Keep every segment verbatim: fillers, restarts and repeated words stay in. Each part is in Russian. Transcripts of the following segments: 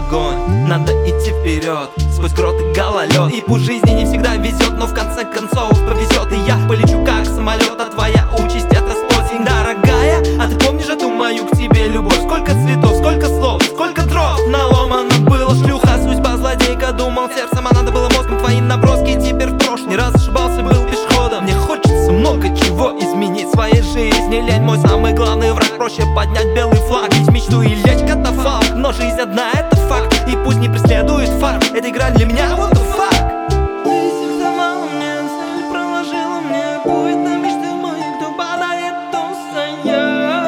огонь. Надо идти вперед, сквозь грот и гололед. И пусть жизни не всегда везет, но в конце концов повезет. И я полечу как самолет, а твоя участь это спосинг. Дорогая, а ты помнишь эту мою к тебе любовь? Сколько цветов, сколько слов, сколько дров наломано было, шлюха, судьба злодейка. Думал сердцем, а надо было мозгом, твои наброски теперь в прошлом. Не раз ошибался, был пешеходом. Мне хочется много чего изменить в своей жизни. Лень мой самый главный враг, проще поднять белый флаг. Ведь мечту и лечь катафалк, но жизнь одна это факт. И пусть не преследует фарт, эта игра для меня what the fuck. Ты диктовала мне цель, проложила мне путь на мечты моих, кто подарит, то стоя,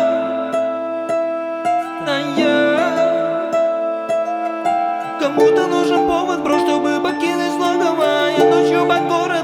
стоя. Кому-то нужен повод, бро, чтобы покинуть логово. Я ночью по городу